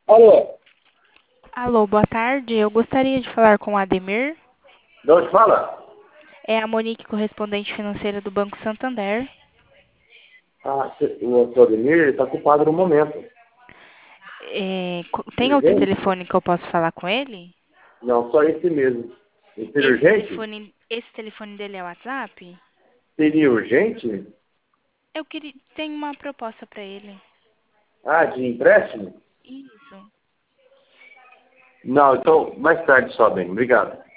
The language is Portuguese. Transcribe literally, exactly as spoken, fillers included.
Alô, Alô, boa tarde. Eu gostaria de falar com o Ademir. de onde fala? É a Monique, correspondente financeira do Banco Santander. Ah, cê- o doutor Ademir está ocupado no momento. É, co- tem outro Urgente? telefone que eu posso falar com ele? Não, só esse mesmo. Esse seria Esse urgente? telefone, esse telefone dele é o WhatsApp? Seria urgente? Eu queria, tenho uma proposta para ele. Ah, de empréstimo? Isso. Não, então mais tarde só bem. Obrigado.